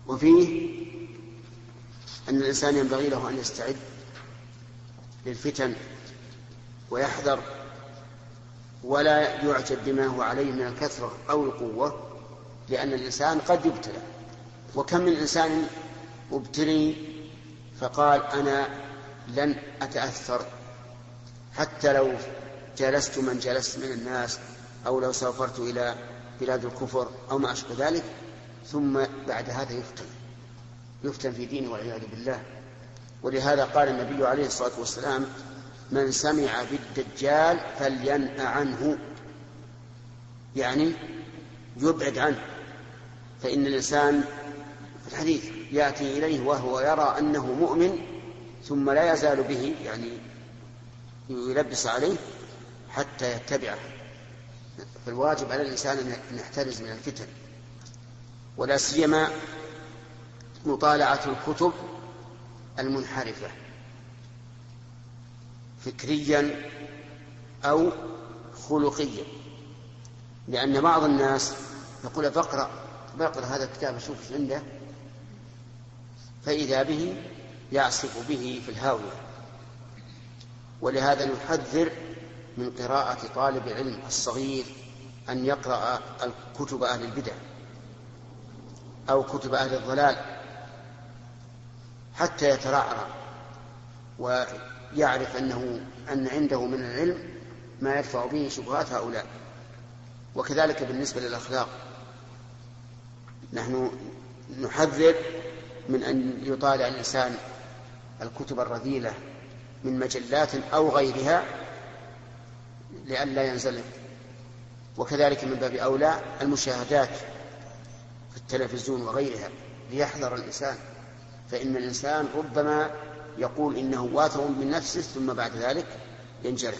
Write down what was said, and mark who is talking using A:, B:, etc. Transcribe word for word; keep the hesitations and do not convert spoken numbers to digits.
A: وفيه أن الإنسان ينبغي له أن يستعد للفتن ويحذر ولا يعجب بما هو عليه من الكثرة أو القوة، لأن الإنسان قد يبتلى. وكم من إنسان مبتلي فقال أنا لن أتأثر حتى لو جلست من جلست من الناس أو لو سافرت إلى بلاد الكفر أو ما أشبه ذلك، ثم بعد هذا يفتن يفتن في دينه والعياذ بالله. ولهذا قال النبي عليه الصلاة والسلام من سمع بالدجال فلينأ عنه، يعني يبعد عنه، فإن الإنسان في الحديث يأتي إليه وهو يرى أنه مؤمن ثم لا يزال به، يعني يلبس عليه حتى يتبعه. فالواجب على الإنسان أن يحترز من الفتن، ولا سيما مطالعة الكتب المنحرفة فكريا أو خلقيا، لأن بعض الناس يقول بقرأ بقرأ هذا الكتاب أشوف ايش عنده، فإذا به يعصف به في الهاوية. ولهذا نحذر من قراءة طالب العلم الصغير أن يقرأ الكتب أهل البدع أو كتب أهل الضلال حتى يترعرع ويعرف أنه أن عنده من العلم ما يدفع به شبهات هؤلاء. وكذلك بالنسبة للأخلاق، نحن نحذر من أن يطالع الإنسان الكتب الرذيلة من مجلات أو غيرها لئلا ينزلق. وكذلك من باب أولى المشاهدات في التلفزيون وغيرها ليحذر الإنسان، فإن الإنسان ربما يقول إنه واثق من نفسه ثم بعد ذلك ينجرف.